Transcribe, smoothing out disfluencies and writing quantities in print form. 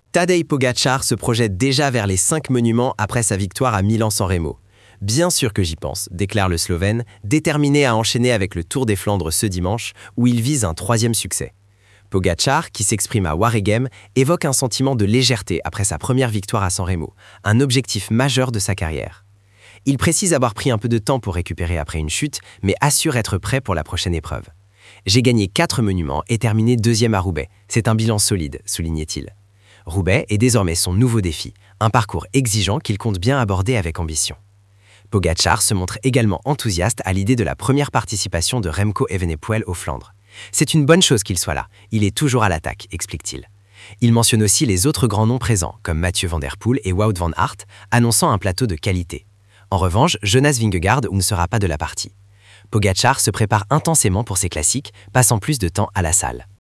Tadej Pogačar se projette déjà vers les 5 monuments après sa victoire à Milan-San Remo. Bien sûr que j'y pense, déclare le Slovène, déterminé à enchaîner avec le Tour des Flandres ce dimanche, où il vise un 3e succès. Pogačar, qui s'exprime à Waregem, évoque un sentiment de légèreté après sa première victoire à San Remo, un objectif majeur de sa carrière. Il précise avoir pris un peu de temps pour récupérer après une chute, mais assure être prêt pour la prochaine épreuve. « J'ai gagné 4 monuments et terminé 2e à Roubaix. C'est un bilan solide », soulignait-il. Roubaix est désormais son nouveau défi, un parcours exigeant qu'il compte bien aborder avec ambition. Pogačar se montre également enthousiaste à l'idée de la première participation de Remco Evenepoel aux Flandres. « C'est une bonne chose qu'il soit là, il est toujours à l'attaque », explique-t-il. Il mentionne aussi les autres grands noms présents, comme Mathieu van der Poel et Wout van Aert, annonçant un plateau de qualité. En revanche, Jonas Vingegaard ne sera pas de la partie. Pogačar se prépare intensément pour ses classiques, passant plus de temps à la salle.